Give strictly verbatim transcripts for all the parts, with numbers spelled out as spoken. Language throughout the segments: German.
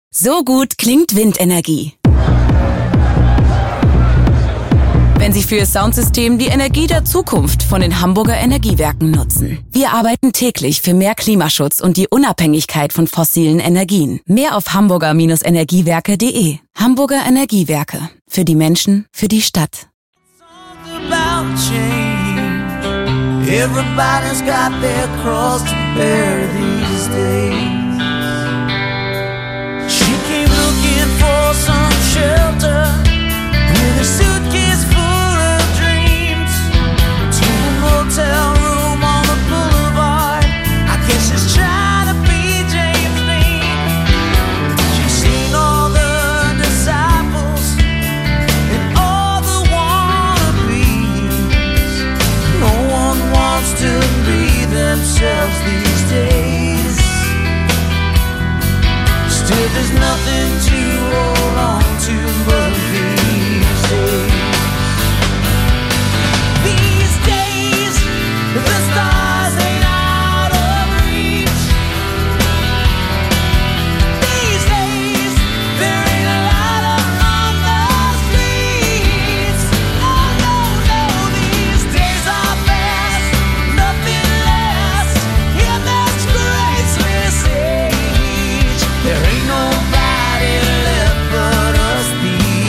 So gut klingt Windenergie. Wenn Sie für Ihr Soundsystem die Energie der Zukunft von den Hamburger Energiewerken nutzen. Wir arbeiten täglich für mehr Klimaschutz und die Unabhängigkeit von fossilen Energien. Mehr auf hamburger Energiewerke punkt de. Hamburger Energiewerke. Für die Menschen, für die Stadt. Everybody's got their cross to bear these days. She came looking for some shelter with a suitcase full of dreams to a motel room on the boulevard. I guess she's trying to be James Dean. She's seen all the disciples and all the wannabes. No one wants to be themselves these days. Still there's nothing to hold on to but these days. These days, the stars ain't out of reach. These days, there ain't a light up on the streets. Oh no, no, these days are fast, nothing lasts in this graceless age. There ain't nobody left but us these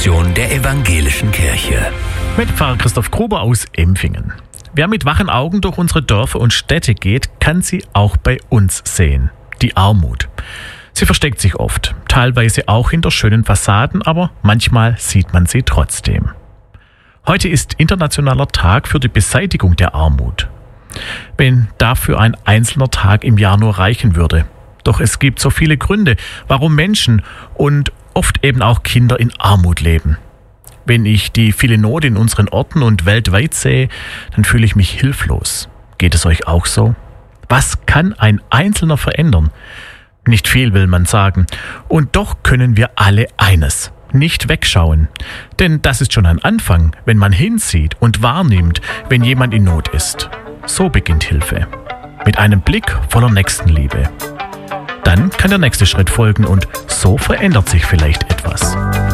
Produktion der Evangelischen Kirche. Mit Pfarrer Christoph Gruber aus Empfingen. Wer mit wachen Augen durch unsere Dörfer und Städte geht, kann sie auch bei uns sehen. Die Armut. Sie versteckt sich oft, teilweise auch hinter schönen Fassaden, aber manchmal sieht man sie trotzdem. Heute ist internationaler Tag für die Beseitigung der Armut. Wenn dafür ein einzelner Tag im Jahr nur reichen würde. Doch es gibt so viele Gründe, warum Menschen und oft eben auch Kinder in Armut leben. Wenn ich die viele Not in unseren Orten und weltweit sehe, dann fühle ich mich hilflos. Geht es euch auch so? Was kann ein Einzelner verändern? Nicht viel, will man sagen. Und doch können wir alle eines: nicht wegschauen. Denn das ist schon ein Anfang, wenn man hinsieht und wahrnimmt, wenn jemand in Not ist. So beginnt Hilfe. Mit einem Blick voller Nächstenliebe. Dann kann der nächste Schritt folgen und so verändert sich vielleicht etwas.